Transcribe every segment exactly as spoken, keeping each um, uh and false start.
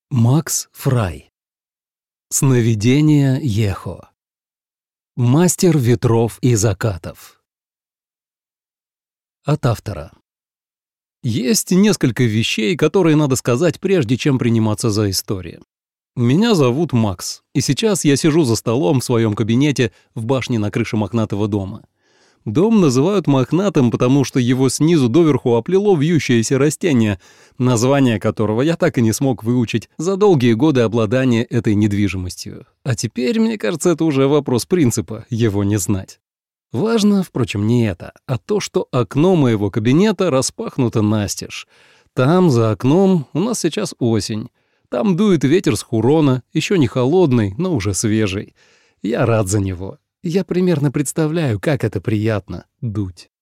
Макс Фрай. Сновидения Йехо. Мастер ветров и закатов. От автора. Есть несколько вещей, которые надо сказать, прежде чем приниматься за историю. Меня зовут Макс, и сейчас я сижу за столом в своем кабинете в башне на крыше мохнатого дома. Дом называют мохнатым, потому что его снизу доверху оплело вьющееся растение, название которого я так и не смог выучить за долгие годы обладания этой недвижимостью. А теперь, мне кажется, это уже вопрос принципа, его не знать. Важно, впрочем, не это, а то, что окно моего кабинета распахнуто настежь. Там, за окном, у нас сейчас осень. Там дует ветер с Хурона, еще не холодный, но уже свежий. Я рад за него. Я примерно представляю, как это приятно — дуть.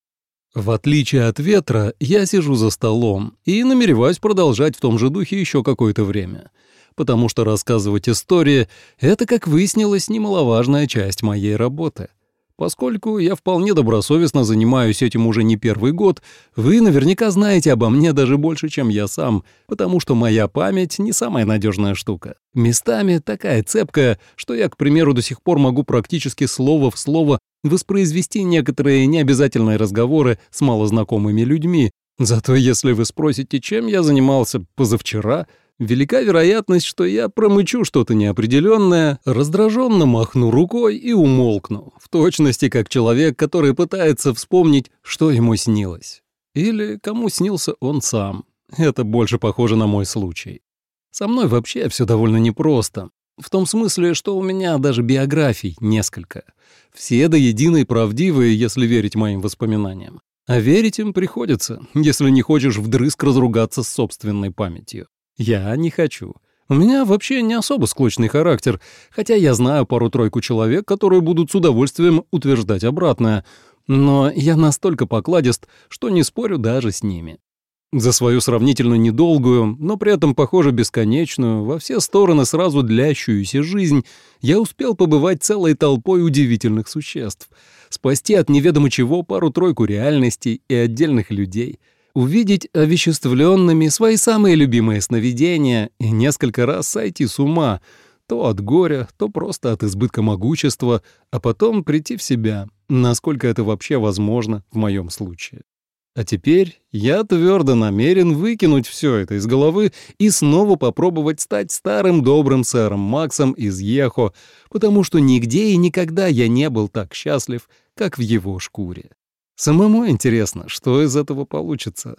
В отличие от ветра, я сижу за столом и намереваюсь продолжать в том же духе еще какое-то время, потому что рассказывать истории — это, как выяснилось, немаловажная часть моей работы. Поскольку я вполне добросовестно занимаюсь этим уже не первый год, вы наверняка знаете обо мне даже больше, чем я сам, потому что моя память не самая надежная штука. Местами такая цепкая, что я, к примеру, до сих пор могу практически слово в слово воспроизвести некоторые необязательные разговоры с малознакомыми людьми. Зато если вы спросите, чем я занимался позавчера, велика вероятность, что я промычу что-то неопределенное, раздраженно махну рукой и умолкну, в точности как человек, который пытается вспомнить, что ему снилось. Или кому снился он сам. Это больше похоже на мой случай. Со мной вообще все довольно непросто. В том смысле, что у меня даже биографий несколько. Все до единой правдивые, если верить моим воспоминаниям. А верить им приходится, если не хочешь вдрызг разругаться с собственной памятью. Я не хочу. У меня вообще не особо склочный характер, хотя я знаю пару-тройку человек, которые будут с удовольствием утверждать обратное, но я настолько покладист, что не спорю даже с ними. За свою сравнительно недолгую, но при этом, похоже, бесконечную, во все стороны сразу длящуюся жизнь я успел побывать целой толпой удивительных существ, спасти от неведомо чего пару-тройку реальностей и отдельных людей, увидеть овеществленными свои самые любимые сновидения и несколько раз сойти с ума, то от горя, то просто от избытка могущества, а потом прийти в себя, насколько это вообще возможно в моем случае. А теперь я твердо намерен выкинуть все это из головы и снова попробовать стать старым добрым сэром Максом из Йехо, потому что нигде и никогда я не был так счастлив, как в его шкуре. Самому интересно, что из этого получится.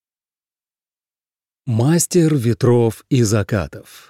Мастер ветров и закатов.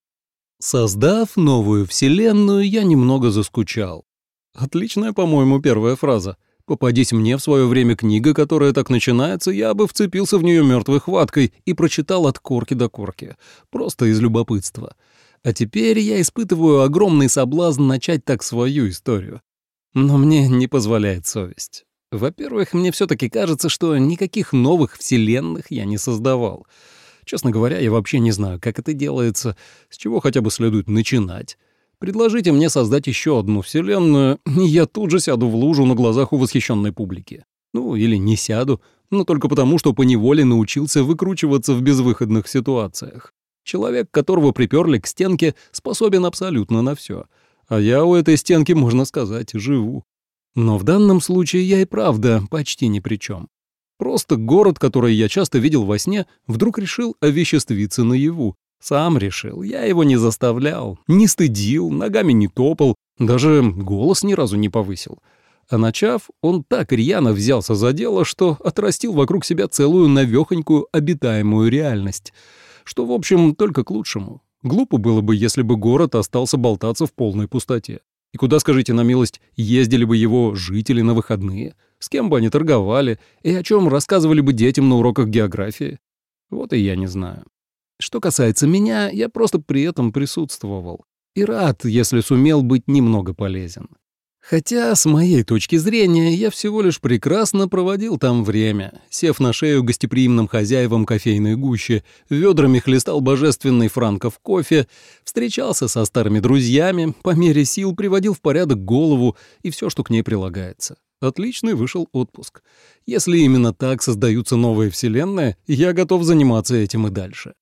Создав новую вселенную, я немного заскучал. Отличная, по-моему, первая фраза. Попадись мне в свое время книга, которая так начинается, я бы вцепился в нее мертвой хваткой и прочитал от корки до корки, просто из любопытства. А теперь я испытываю огромный соблазн начать так свою историю. Но мне не позволяет совесть. Во-первых, мне все-таки кажется, что никаких новых вселенных я не создавал. Честно говоря, я вообще не знаю, как это делается, с чего хотя бы следует начинать. Предложите мне создать еще одну вселенную, и я тут же сяду в лужу на глазах у восхищенной публики. Ну, или не сяду, но только потому, что поневоле научился выкручиваться в безвыходных ситуациях. Человек, которого приперли к стенке, способен абсолютно на все. А я у этой стенки, можно сказать, живу. Но в данном случае я и правда почти ни при чем. Просто город, который я часто видел во сне, вдруг решил овеществиться наяву. Сам решил, я его не заставлял, не стыдил, ногами не топал, даже голос ни разу не повысил. А начав, он так рьяно взялся за дело, что отрастил вокруг себя целую навехонькую обитаемую реальность, что, в общем, только к лучшему. Глупо было бы, если бы город остался болтаться в полной пустоте. И куда, скажите на милость, ездили бы его жители на выходные? С кем бы они торговали? И о чем рассказывали бы детям на уроках географии? Вот и я не знаю. Что касается меня, я просто при этом присутствовал. И рад, если сумел быть немного полезен. Хотя, с моей точки зрения, я всего лишь прекрасно проводил там время, сев на шею гостеприимным хозяевам кофейной гущи, ведрами хлестал божественный франков кофе, встречался со старыми друзьями, по мере сил приводил в порядок голову и все, что к ней прилагается. Отличный вышел отпуск. Если именно так создаются новые вселенные, я готов заниматься этим и дальше.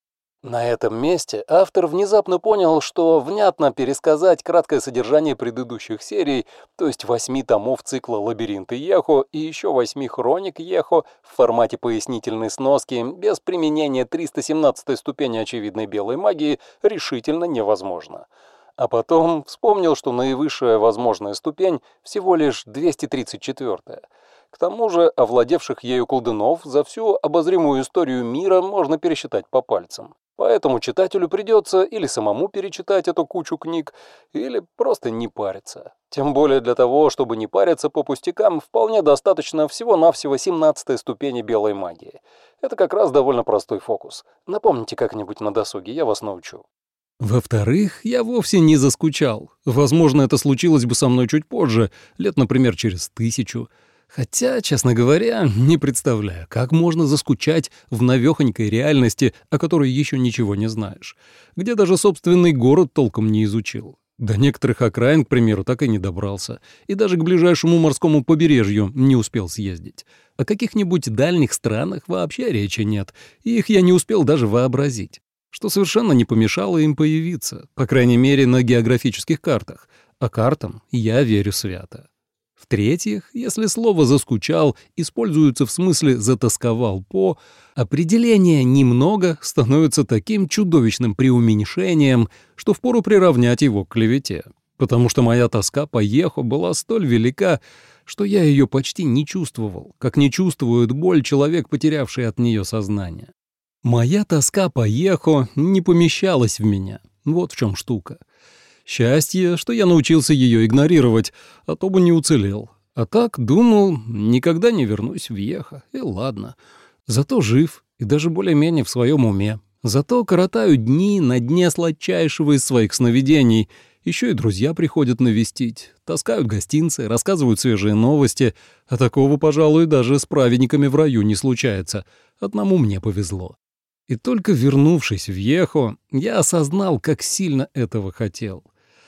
На этом месте автор внезапно понял, что внятно пересказать краткое содержание предыдущих серий, то есть восьми томов цикла «Лабиринты Йехо» и еще восьми хроник Йехо в формате пояснительной сноски без применения триста семнадцатой ступени очевидной белой магии решительно невозможно. А потом вспомнил, что наивысшая возможная ступень всего лишь двести тридцать четвёртая. К тому же овладевших ею колдунов за всю обозримую историю мира можно пересчитать по пальцам. Поэтому читателю придется или самому перечитать эту кучу книг, или просто не париться. Тем более для того, чтобы не париться по пустякам, вполне достаточно всего-навсего семнадцатой ступени белой магии. Это как раз довольно простой фокус. Напомните как-нибудь на досуге, я вас научу. Во-вторых, я вовсе не заскучал. Возможно, это случилось бы со мной чуть позже, лет, например, через тысячу. Хотя, честно говоря, не представляю, как можно заскучать в навехонькой реальности, о которой еще ничего не знаешь, где даже собственный город толком не изучил. До некоторых окраин, к примеру, так и не добрался, и даже к ближайшему морскому побережью не успел съездить. О каких-нибудь дальних странах вообще речи нет, и их я не успел даже вообразить, что совершенно не помешало им появиться, по крайней мере, на географических картах, а картам я верю свято. В-третьих, если слово «заскучал» используется в смысле «затасковал по», определение «немного» становится таким чудовищным преуменьшением, что впору приравнять его к клевете, потому что моя тоска по Йехо была столь велика, что я ее почти не чувствовал, как не чувствует боль человек, потерявший от нее сознание. Моя тоска по Йехо не помещалась в меня, вот в чем штука. Счастье, что я научился ее игнорировать, а то бы не уцелел. А так, думал, никогда не вернусь в Йехо, и ладно. Зато жив, и даже более-менее в своем уме. Зато коротаю дни на дне сладчайшего из своих сновидений. Еще и друзья приходят навестить, таскают гостинцы, рассказывают свежие новости. А такого, пожалуй, даже с праведниками в раю не случается. Одному мне повезло. И только вернувшись в Йехо, я осознал, как сильно этого хотел.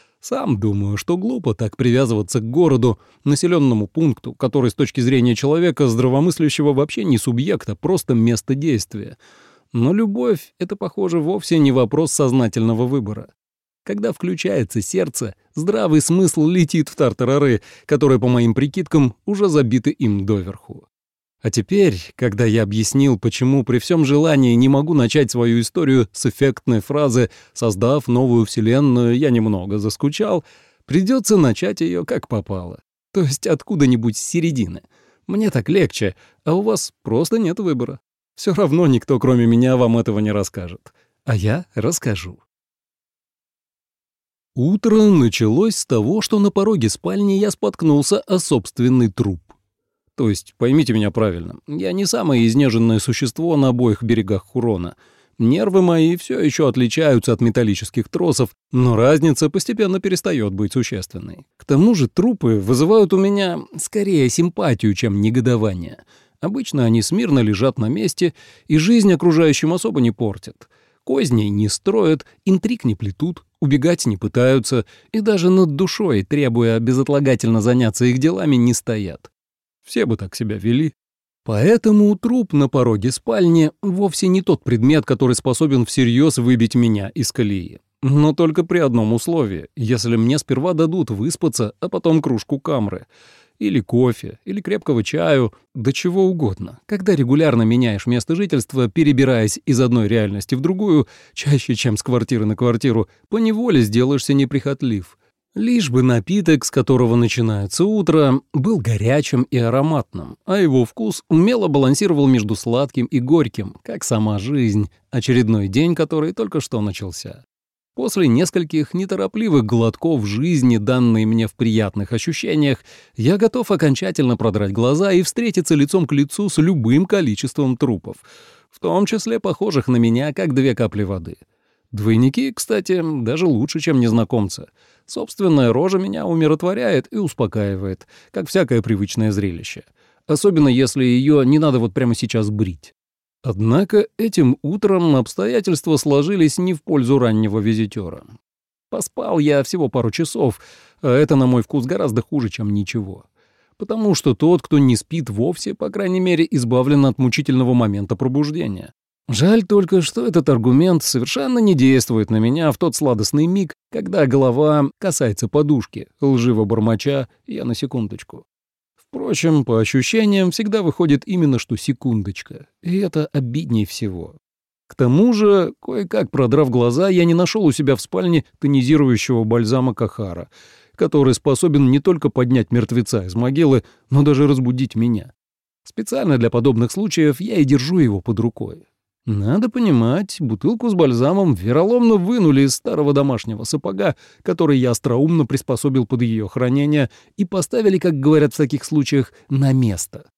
Сам думаю, что глупо так привязываться к городу, населенному пункту, который с точки зрения человека здравомыслящего вообще не субъект, а просто место действия. Но любовь — это, похоже, вовсе не вопрос сознательного выбора. Когда включается сердце, здравый смысл летит в тартарары, которые, по моим прикидкам, уже забиты им доверху. А теперь, когда я объяснил, почему при всем желании не могу начать свою историю с эффектной фразы «создав новую вселенную, я немного заскучал», придется начать ее как попало, то есть откуда-нибудь с середины. Мне так легче, а у вас просто нет выбора. Все равно никто, кроме меня, вам этого не расскажет. А я расскажу. Утро началось с того, что на пороге спальни я споткнулся о собственный труп. То есть, поймите меня правильно, я не самое изнеженное существо на обоих берегах Хурона. Нервы мои все еще отличаются от металлических тросов, но разница постепенно перестает быть существенной. К тому же трупы вызывают у меня скорее симпатию, чем негодование. Обычно они смирно лежат на месте, и жизнь окружающим особо не портят. Козней не строят, интриг не плетут, убегать не пытаются, и даже над душой, требуя безотлагательно заняться их делами, не стоят. Все бы так себя вели. Поэтому труп на пороге спальни вовсе не тот предмет, который способен всерьез выбить меня из колеи. Но только при одном условии, если мне сперва дадут выспаться, а потом кружку камры. Или кофе, или крепкого чаю, да чего угодно. Когда регулярно меняешь место жительства, перебираясь из одной реальности в другую, чаще, чем с квартиры на квартиру, поневоле сделаешься неприхотлив. Лишь бы напиток, с которого начинается утро, был горячим и ароматным, а его вкус умело балансировал между сладким и горьким, как сама жизнь, очередной день, который только что начался. После нескольких неторопливых глотков жизни, данной мне в приятных ощущениях, я готов окончательно продрать глаза и встретиться лицом к лицу с любым количеством трупов, в том числе похожих на меня, как две капли воды. Двойники, кстати, даже лучше, чем незнакомцы. Собственная рожа меня умиротворяет и успокаивает, как всякое привычное зрелище. Особенно если ее не надо вот прямо сейчас брить. Однако этим утром обстоятельства сложились не в пользу раннего визитера. Поспал я всего пару часов, а это, на мой вкус, гораздо хуже, чем ничего. Потому что тот, кто не спит вовсе, по крайней мере, избавлен от мучительного момента пробуждения. Жаль только, что этот аргумент совершенно не действует на меня в тот сладостный миг, когда голова касается подушки, лживо бормоча «я на секундочку». Впрочем, по ощущениям, всегда выходит именно что секундочка, и это обидней всего. К тому же, кое-как продрав глаза, я не нашел у себя в спальне тонизирующего бальзама Кахара, который способен не только поднять мертвеца из могилы, но даже разбудить меня. Специально для подобных случаев я и держу его под рукой. Надо понимать, бутылку с бальзамом вероломно вынули из старого домашнего сапога, который я остроумно приспособил под ее хранение, и поставили, как говорят в таких случаях, на место.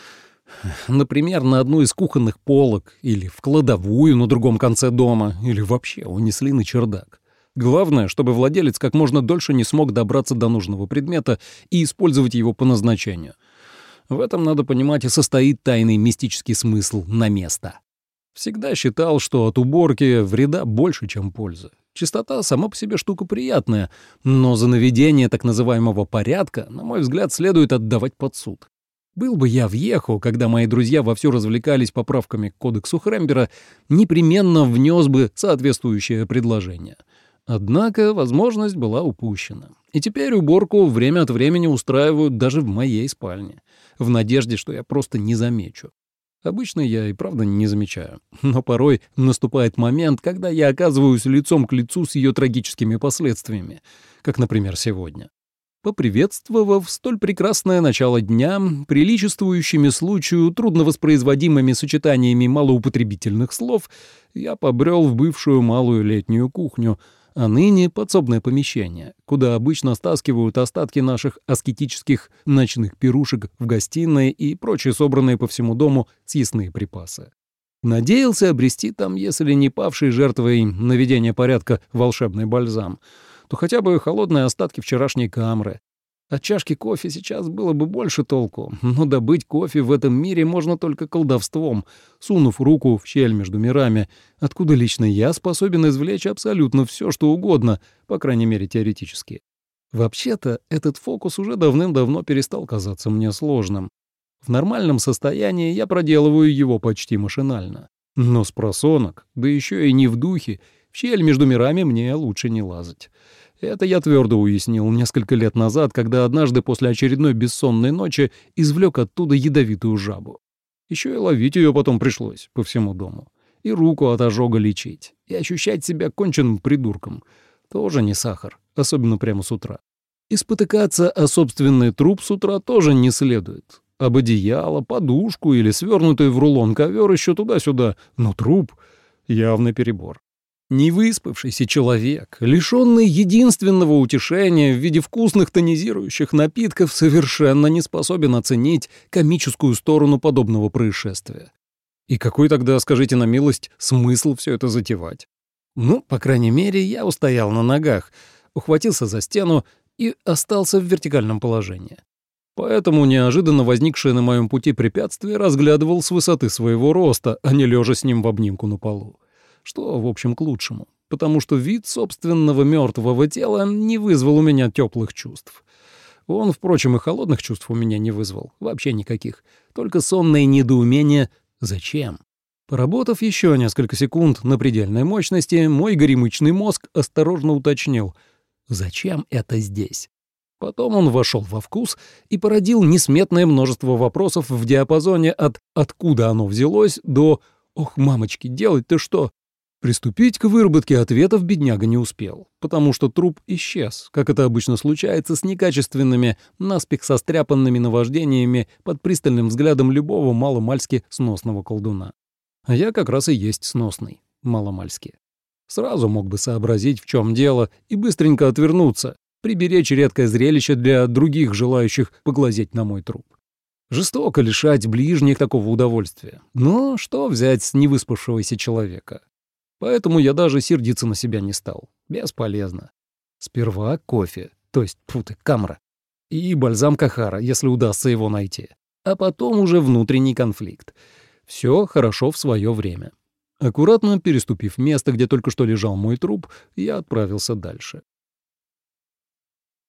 Например, на одну из кухонных полок, или в кладовую на другом конце дома, или вообще унесли на чердак. Главное, чтобы владелец как можно дольше не смог добраться до нужного предмета и использовать его по назначению. В этом, надо понимать, и состоит тайный мистический смысл «на место». Всегда считал, что от уборки вреда больше, чем пользы. Чистота сама по себе штука приятная, но за наведение так называемого порядка, на мой взгляд, следует отдавать под суд. Был бы я в Ехо, когда мои друзья вовсю развлекались поправками к кодексу Хрембера, непременно внес бы соответствующее предложение. Однако возможность была упущена. И теперь уборку время от времени устраивают даже в моей спальне, в надежде, что я просто не замечу. Обычно я и правда не замечаю, но порой наступает момент, когда я оказываюсь лицом к лицу с ее трагическими последствиями, как, например, сегодня. Поприветствовав столь прекрасное начало дня приличествующими случаю трудновоспроизводимыми сочетаниями малоупотребительных слов, я побрел в бывшую малую летнюю кухню, а ныне подсобное помещение, куда обычно стаскивают остатки наших аскетических ночных пирушек в гостиной и прочие собранные по всему дому съестные припасы. Надеялся обрести там, если не павший жертвой наведения порядка волшебный бальзам, то хотя бы холодные остатки вчерашней камры. От чашки кофе сейчас было бы больше толку, но добыть кофе в этом мире можно только колдовством, сунув руку в щель между мирами, откуда лично я способен извлечь абсолютно все, что угодно, по крайней мере теоретически. Вообще-то, этот фокус уже давным-давно перестал казаться мне сложным. В нормальном состоянии я проделываю его почти машинально. Но с просонок, да еще и не в духе, в щель между мирами мне лучше не лазать. Это я твердо уяснил несколько лет назад, когда однажды после очередной бессонной ночи извлек оттуда ядовитую жабу. Еще и ловить ее потом пришлось по всему дому. И руку от ожога лечить. И ощущать себя конченным придурком. Тоже не сахар, особенно прямо с утра. И спотыкаться о собственный труп с утра тоже не следует. Об одеяло, подушку или свернутый в рулон ковер еще туда-сюда, но труп — явный перебор. Невыспавшийся человек, лишенный единственного утешения в виде вкусных тонизирующих напитков, совершенно не способен оценить комическую сторону подобного происшествия. И какой тогда, скажите на милость, смысл все это затевать? Ну, по крайней мере, я устоял на ногах, ухватился за стену и остался в вертикальном положении. Поэтому неожиданно возникшее на моем пути препятствие разглядывал с высоты своего роста, а не лежа с ним в обнимку на полу. Что, в общем, к лучшему, потому что вид собственного мертвого тела не вызвал у меня теплых чувств. Он, впрочем, и холодных чувств у меня не вызвал, вообще никаких, только сонное недоумение «зачем?». Поработав еще несколько секунд на предельной мощности, мой горемычный мозг осторожно уточнил «зачем это здесь?». Потом он вошел во вкус и породил несметное множество вопросов в диапазоне от «откуда оно взялось» до «ох, мамочки, делать-то что?». Приступить к выработке ответов бедняга не успел, потому что труп исчез, как это обычно случается с некачественными, наспех состряпанными наваждениями под пристальным взглядом любого маломальски сносного колдуна. А я как раз и есть сносный, маломальски. Сразу мог бы сообразить, в чем дело, и быстренько отвернуться, приберечь редкое зрелище для других желающих поглазеть на мой труп. Жестоко лишать ближних такого удовольствия. Но что взять с невыспавшегося человека? Поэтому я даже сердиться на себя не стал. Бесполезно. Сперва кофе, то есть, фу ты, камра, и бальзам Кахара, если удастся его найти. А потом уже внутренний конфликт. Все хорошо в свое время. Аккуратно переступив место, где только что лежал мой труп, я отправился дальше. В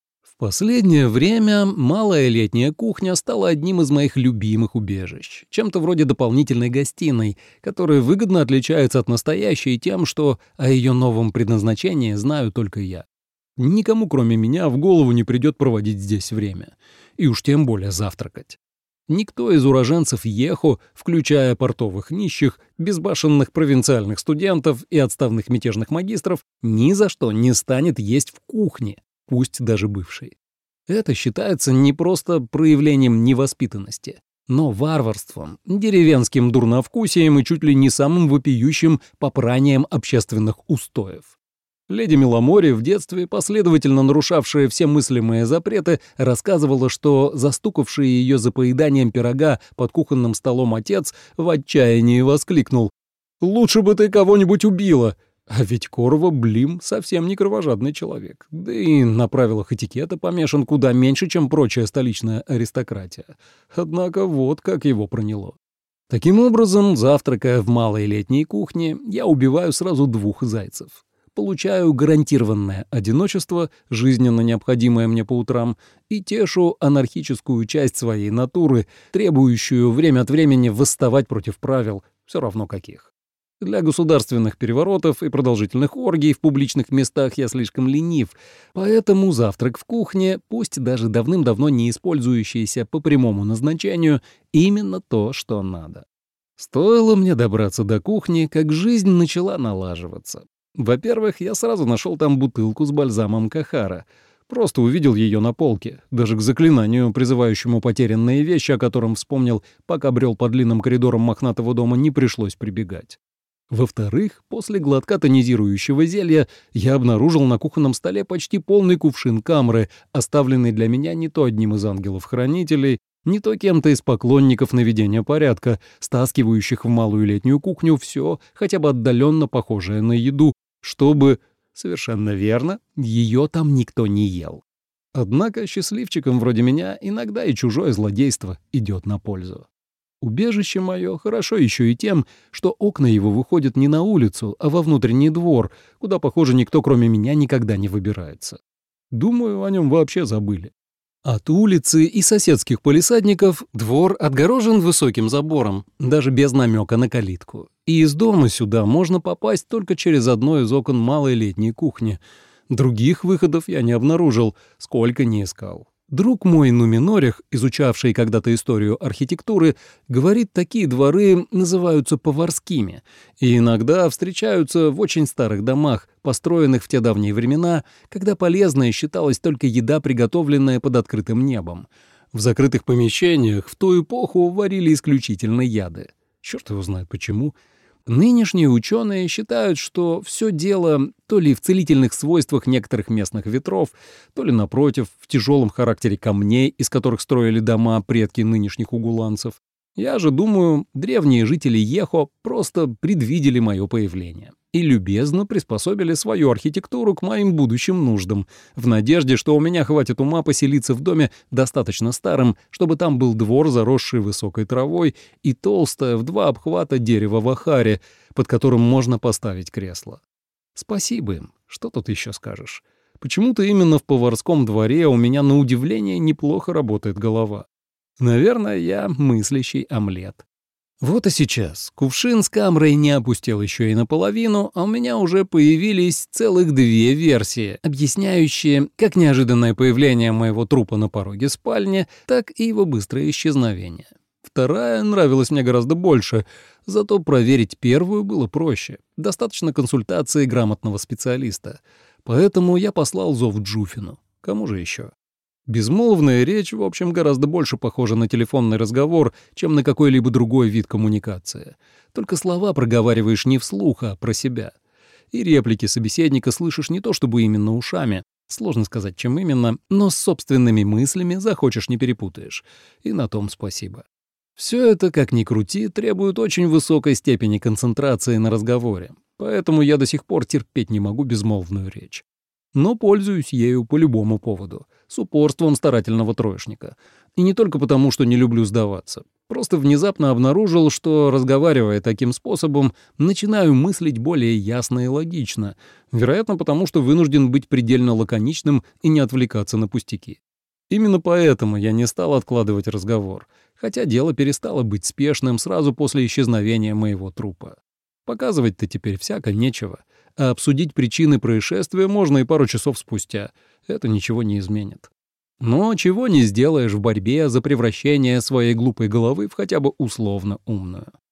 Последнее время малая летняя кухня стала одним из моих любимых убежищ, чем-то вроде дополнительной гостиной, которая выгодно отличается от настоящей тем, что о ее новом предназначении знаю только я. Никому, кроме меня, в голову не придет проводить здесь время, и уж тем более завтракать. Никто из уроженцев Ехо, включая портовых нищих, безбашенных провинциальных студентов и отставных мятежных магистров, ни за что не станет есть в кухне, пусть даже бывшей. Это считается не просто проявлением невоспитанности, но варварством, деревенским дурновкусием и чуть ли не самым вопиющим попранием общественных устоев. Леди Миломори, в детстве последовательно нарушавшая все мыслимые запреты, рассказывала, что застукавший ее за поеданием пирога под кухонным столом отец в отчаянии воскликнул: «Лучше бы ты кого-нибудь убила!» А ведь Корво Блим совсем не кровожадный человек, да и на правилах этикета помешан куда меньше, чем прочая столичная аристократия. Однако вот как его проняло. Таким образом, завтракая в малой летней кухне, я убиваю сразу двух зайцев. Получаю гарантированное одиночество, жизненно необходимое мне по утрам, и тешу анархическую часть своей натуры, требующую время от времени восставать против правил, все равно каких. Для государственных переворотов и продолжительных оргий в публичных местах я слишком ленив, поэтому завтрак в кухне, пусть даже давным-давно не использующийся по прямому назначению, именно то, что надо. Стоило мне добраться до кухни, как жизнь начала налаживаться. Во-первых, я сразу нашел там бутылку с бальзамом Кахара. Просто увидел ее на полке, даже к заклинанию, призывающему потерянные вещи, о котором вспомнил, пока брел по длинным коридорам мохнатого дома, не пришлось прибегать. Во-вторых, после глотка тонизирующего зелья я обнаружил на кухонном столе почти полный кувшин камры, оставленный для меня не то одним из ангелов-хранителей, не то кем-то из поклонников наведения порядка, стаскивающих в малую летнюю кухню все, хотя бы отдаленно похожее на еду, чтобы, совершенно верно, ее там никто не ел. Однако счастливчикам вроде меня иногда и чужое злодейство идет на пользу. Убежище мое хорошо еще и тем, что окна его выходят не на улицу, а во внутренний двор, куда, похоже, никто кроме меня никогда не выбирается. Думаю, о нем вообще забыли. От улицы и соседских палисадников двор отгорожен высоким забором, даже без намека на калитку. И из дома сюда можно попасть только через одно из окон малой летней кухни. Других выходов я не обнаружил, сколько ни искал. Друг мой Нуминорих, изучавший когда-то историю архитектуры, говорит, такие дворы называются поварскими и иногда встречаются в очень старых домах, построенных в те давние времена, когда полезной считалась только еда, приготовленная под открытым небом. В закрытых помещениях в ту эпоху варили исключительно яды. Черт его знает почему. Нынешние ученые считают, что все дело то ли в целительных свойствах некоторых местных ветров, то ли, напротив, в тяжелом характере камней, из которых строили дома предки нынешних угуланцев. Я же думаю, древние жители Ехо просто предвидели мое появление и любезно приспособили свою архитектуру к моим будущим нуждам, в надежде, что у меня хватит ума поселиться в доме достаточно старым, чтобы там был двор, заросший высокой травой, и толстое в два обхвата дерево в ахаре, под которым можно поставить кресло. Спасибо им, что тут еще скажешь. Почему-то именно в поварском дворе у меня на удивление неплохо работает голова. Наверное, я мыслящий омлет. Вот и сейчас кувшин с камрой не опустел еще и наполовину, а у меня уже появились целых две версии, объясняющие как неожиданное появление моего трупа на пороге спальни, так и его быстрое исчезновение. Вторая нравилась мне гораздо больше, зато проверить первую было проще. Достаточно консультации грамотного специалиста. Поэтому я послал зов Джуфину. Кому же еще? Безмолвная речь, в общем, гораздо больше похожа на телефонный разговор, чем на какой-либо другой вид коммуникации. Только слова проговариваешь не вслух, а про себя. И реплики собеседника слышишь не то чтобы именно ушами, сложно сказать, чем именно, но с собственными мыслями захочешь не перепутаешь. И на том спасибо. Все это, как ни крути, требует очень высокой степени концентрации на разговоре, поэтому я до сих пор терпеть не могу безмолвную речь. Но пользуюсь ею по любому поводу, с упорством старательного троечника. И не только потому, что не люблю сдаваться. Просто внезапно обнаружил, что, разговаривая таким способом, начинаю мыслить более ясно и логично, вероятно, потому что вынужден быть предельно лаконичным и не отвлекаться на пустяки. Именно поэтому я не стал откладывать разговор, хотя дело перестало быть спешным сразу после исчезновения моего трупа. Показывать-то теперь всяко нечего, а обсудить причины происшествия можно и пару часов спустя. Это ничего не изменит. Но чего не сделаешь в борьбе за превращение своей глупой головы в хотя бы условно умную.